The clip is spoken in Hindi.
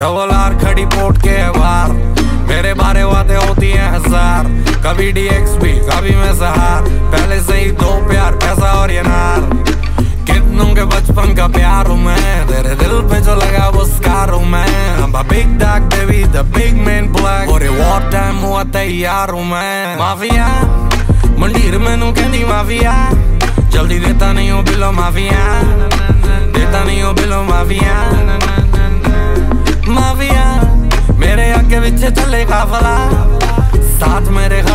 डबल आर खड़ी पोर्ट के बाहर, मेरे बारे बातें होती हैं हजार। कभी DXP कभी मैं सहार, पहले से ही दो प्यार, पैसा और ये नार। कितनों के बचपन का प्यार हूँ मैं, तेरे दिल पे जो लगा वो स्कार हूँ मैं। I'm a big dog baby, the big man black, और वॉर टाइम हुआ तैयार हूँ मैं। माफिया मंडीर मैनू कहनी माफिया, जल्दी देता नहीं हूँ बिलो माफिया, देता नहीं हूँ बिलो माफिया। माफिया मेरे आगे पीछे चले काफला, साथ मेरे